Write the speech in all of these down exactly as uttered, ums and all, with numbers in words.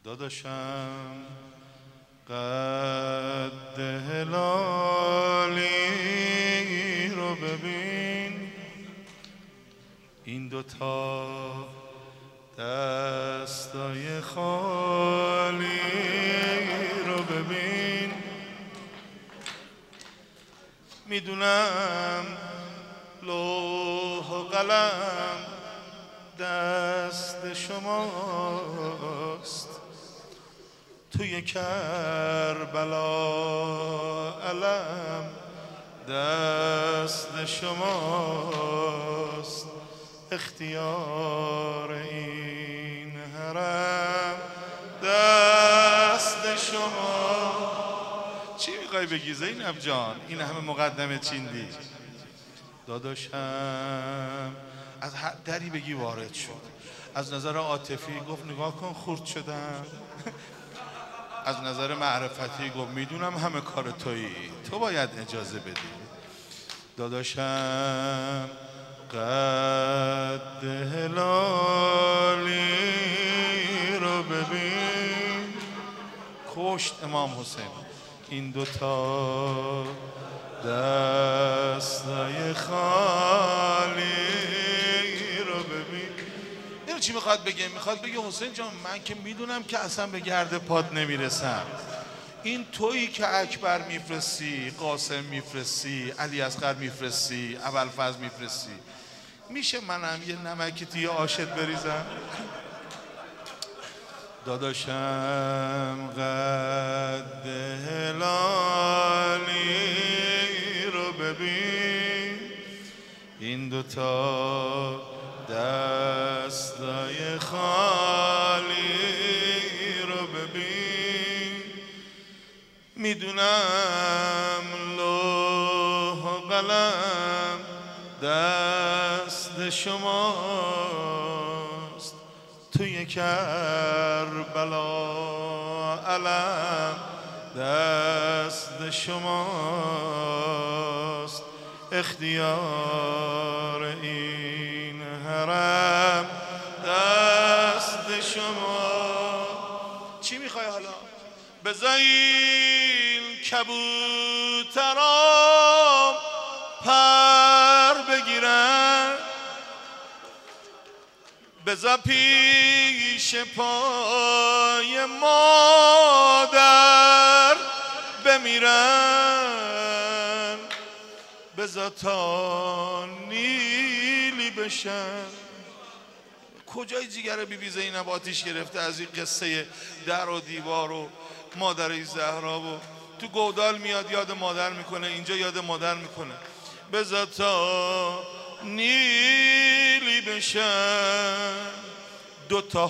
داداشم قد هلالی رو ببین، این دوتا دستای خالی رو ببین. میدونم لوح و قلم دست شماست، توی کربلا علم دست شماست، اختیار این حرم دست شما. چی میخوای بگی زینب جان؟ این همه مقدمه چیندی. داداشم از هر دری بگی وارد شد. از نظر عاطفی گفت نگاه کن خورد شدم. از نظر معرفتی گفت میدونم همه کار تویی، تو باید اجازه بدی. داداشم قد هلالی رو ببین، کشت امام حسین. این دوتا دستای خالی رو ببین. اینو چی میخواد بگه؟ میخواد بگه حسین جان من که میدونم که اصلا به گرد پاد نمیرسم، این تویی که اکبر میفرستی، قاسم میفرستی، علی اصغر میفرستی، ابوالفضل میفرستی. میشه منم یه نمکی توی آشت بریزم؟ داداشم قد هلالی رو ببین، این دوتا دستای خالی رو ببین. میدونم لوح و قلم دست شماست، توی کربلا علم دست شماست، اختیار این حرم دست شما. چی میخوای حالا؟ بذارین کبوترام پر بگیرن، بذار پیش پای مادر بمیرن، بذار تا نیلی بشن. کجای جیگر بی بی زینب آتیش گرفته از این قصه در و دیوار و مادر زهرا و تو گودال میاد یاد مادر میکنه، اینجا یاد مادر میکنه. بذار تا نیلی بشن، دوتا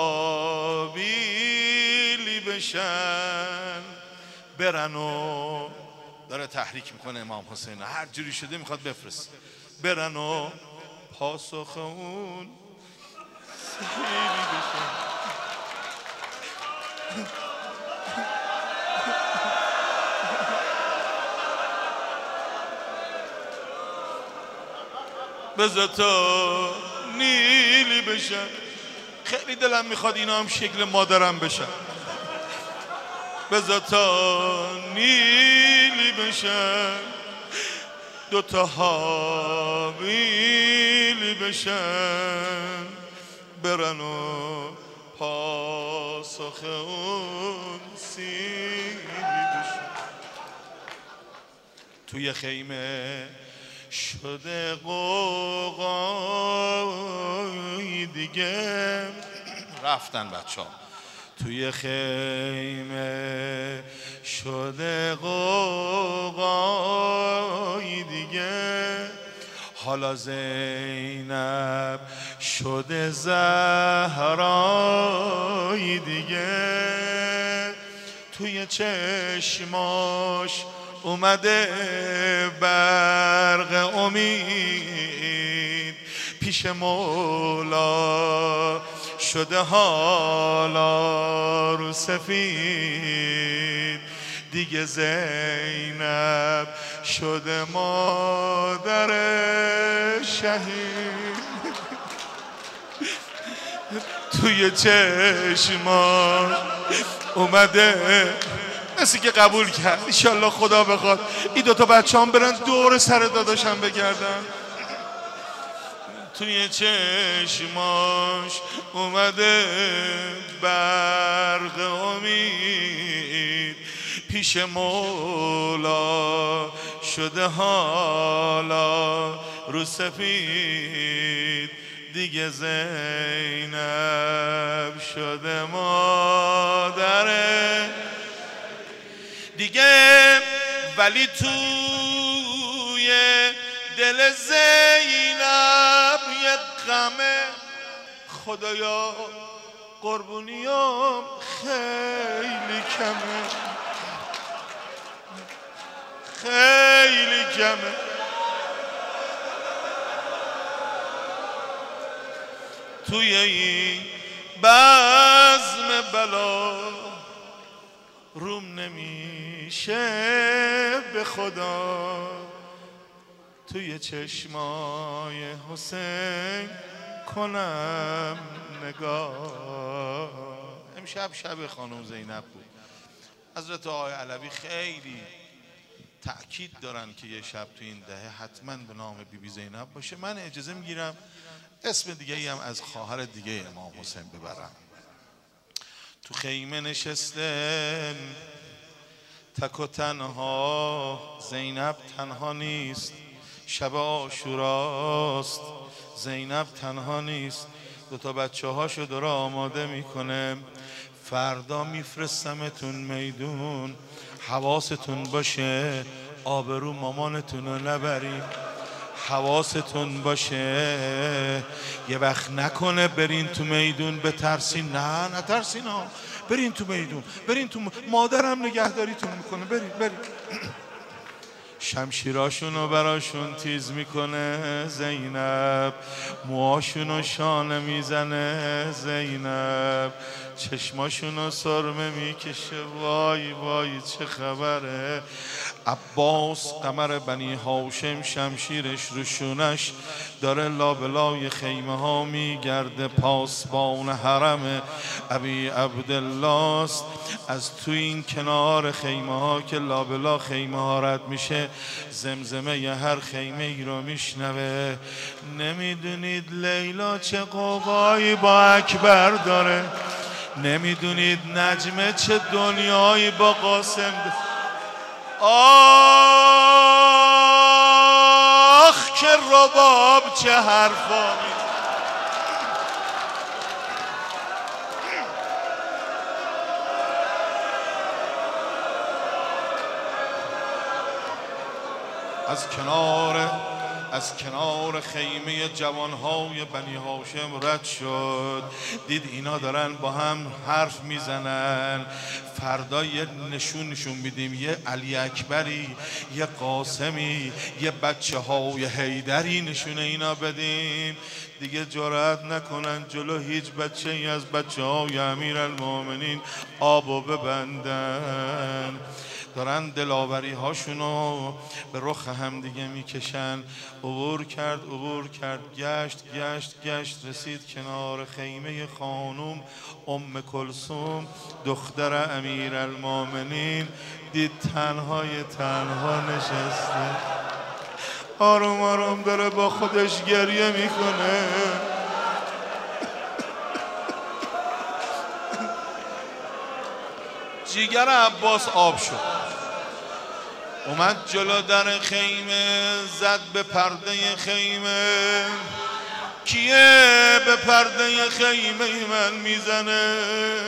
حابیلی بشن، برن و داره تحریک میکنه امام حسین، هر جوری شده میخواد بفرست، برن و پاسخ اون سیلی بشن. بذار تا نیلی بشن. خیلی دلم میخواد اینا هم شکل مادرم بشن. بذار تا نیلی بشن، دوتا حابیلی بشن، برن و پاسخ اون سیلی بشن. توی خیمه شده قوقای دیگه، رفتن بچه ها. توی خیمه شده قوقای دیگه، حالا زینب شده زهرای دیگه. توی چشماش اومده برق امید، پیش مولا شده حالا رو سفید دیگه. زینب شده مادر شهید. توی چشماش اومده، مثل که قبول کرد. انشالله خدا بخواد این دوتا بچه هم برن دور سر داداشم بگردن. توی چشماش اومده برق امید، پیش مولا شده حالا رو سفید، دیگه زینب شده مادره دیگه. ولی توی دل زینب یه غمه، خدایا قربونیام خیلی کمه، خیلی کمه. توی این بزم بلا روم نمیشه به خدا، توی چشمای حسین کنم نگاه. امشب شب خانم زینب بود. حضرت آقای علوی خیلی تأکید دارن که یه شب تو این دهه حتما به نام بی بی زینب باشه. من اجازه میگیرم اسم دیگه ای هم از خواهر دیگه امام حسین ببرم. تو خیمه نشسته تک و تنها، زینب تنها نیست، شب عاشوراست، زینب تنها نیست. دوتا بچه هاشو داره آماده میکنه، فردا میفرستمتون میدون، حواستون باشه آبرو مامانتون رو نبریم، حواستون باشه یه وقت نکنه برین تو میدون بترسین. نه نترسین ها، برین تو میدون، برین تو م... مادرم نگهداریتون میکنه، برین برین. شمشیراشونو براشون تیز میکنه زینب، موهاشونو شانه میزنه زینب، چشماشونو سرمه میکشه. وای وای چه خبره. عباس قمر بنی هاشم شمشیرش روشونش داره لابلای خیمه ها میگرده، پاسبان حرم ابی عبدالله است. از تو این کنار خیمه ها که لابلا خیمه ها رد میشه، زمزمه ی هر خیمه ای رو میشنوه. نمیدونید لیلا چه قوقایی با اکبر داره، نمیدونید نجمه چه دنیایی با قاسم داره. آخ که رباب چه حرفا می از کنار از کنار خیمه جوانهای بنی هاشم رد شد، دید اینا دارن با هم حرف میزنن. فردا یه نشون نشون میدیم، یه علی اکبری، یه قاسمی، یه بچه های حیدری نشونه اینا بدیم. دیگه جرأت نکنن جلو هیچ بچه ای از بچه های امیرالمومنین آبو ببندن. دارن دلاوری هاشونو به رخ هم دیگه میکشن. عبور کرد عبور کرد، گشت گشت گشت، رسید کنار خیمه خانوم ام کلثوم دختر امیرالمومنین. دید تنهای تنها نشسته، آروم آروم داره با خودش گریه میکنه. جیگر عباس آب شد، اومد جلو در خیمه، زد به پرده خیمه. کیه به پرده خیمه من میزنه؟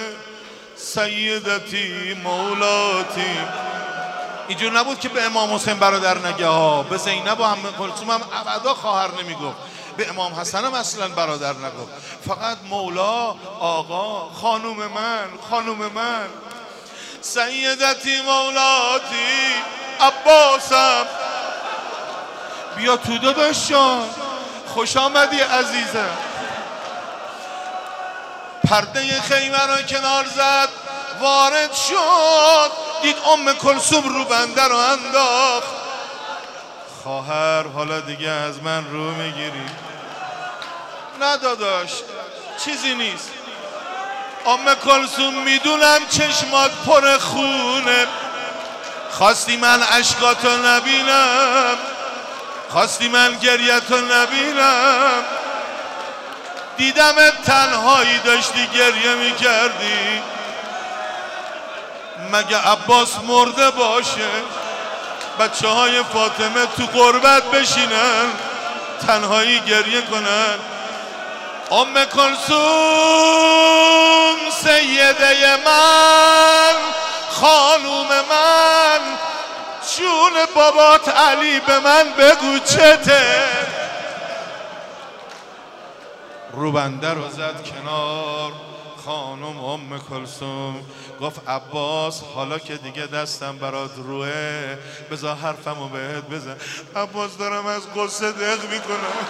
سیدتی مولاتی. اینجور نبود که به امام حسین برادر نگه ها، به زینب و ام کلثوم هم ابدا خواهر نمیگفت، به امام حسن هم اصلا برادر نگفت، فقط مولا، آقا، خانوم من، خانوم من. سیدتی مولاتی عباسم، بیا تو داداش جان، خوش آمدی عزیزم. پرده خیمه رو کنار زد، وارد شد، دید ام کلثوم رو بنده رو انداخت. خواهر حالا دیگه از من رو میگیری؟ نه داداش چیزی نیست، ام کلثوم میدونم چشمات پر خونه، خواستی من اشکاتو نبینم، خواستی من گریتو نبینم، دیدم تنهایی داشتی گریه میکردی. مگه عباس مرده باشه بچه های فاطمه تو غربت بشینن تنهایی گریه کنن؟ ام کلثوم سیده من، خانوم من، جون بابات علی به من بگو چته. روبنده رو زد کنار خانم ام کلثوم، گفت عباس حالا که دیگه دستم برات روه بذار حرفمو بهت بزن. عباس دارم از قصه دق میکنم.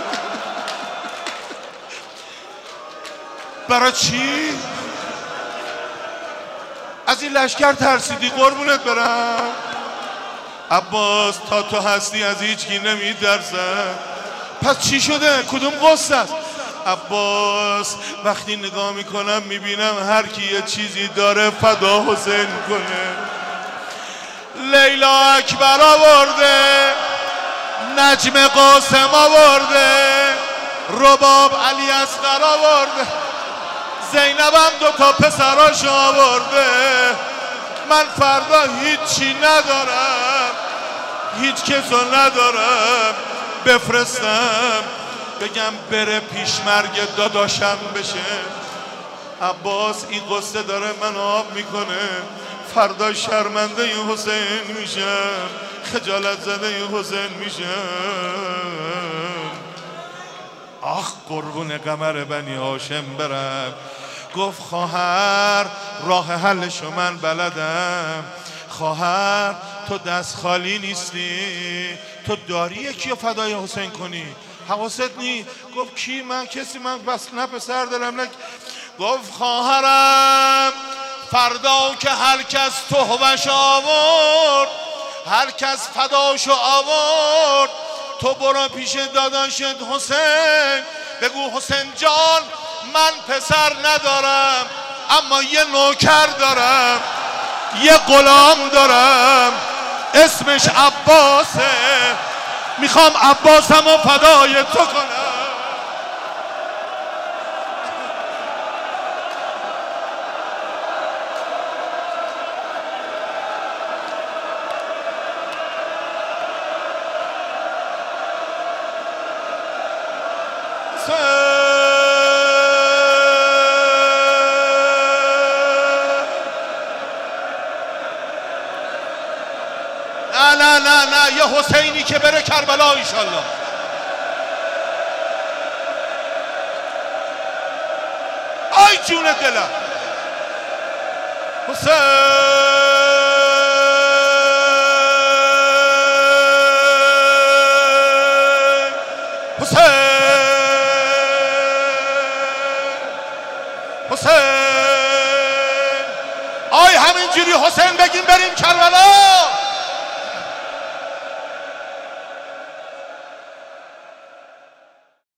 برای چی؟ از این لشکر ترسیدی قربونت برم؟ عباس تا تو هستی از هیچکی نمیترسن. پس چی شده؟ کدوم قصه است؟ عباس وقتی نگاه میکنم میبینم هر کی یه چیزی داره فدا حسین کنه. لیلا اکبر آورده، نجم قاسم آورده، رباب علی اصغر آورده، زینبم دو تا پسراش آورده. من فردا هیچی ندارم، هیچ کسو ندارم بفرستم بگم بره پیشمرگ داداشم بشه. عباس این قصه داره من آب میکنه، فردا شرمنده این حسین میشم، خجالت زده این حسین میشم. آخ قربون قمر بنی هاشم برم. گفت خواهر راه حلشو من بلدم. خواهر تو دست خالی نیستی، تو داری یکی رو فدای حسین کنی، حواست نی؟ گفت کی؟ من کسی، من بس نه پسر دارم نه. گفت خواهرم فردا که هر کس تهمش آورد، هر کس فداشو آورد، تو برو پیش داداشت حسین بگو حسین جان من پسر ندارم اما یه نوکر دارم، یه غلام دارم اسمش عباسه، میخوام عباسمو فدای تو کنم. نه نه نه نه یه حسینی که بره کربلا انشالله. آی جون دلم حسین، حسین، حسین. آی همینجوری حسین بگیم بریم کربلا.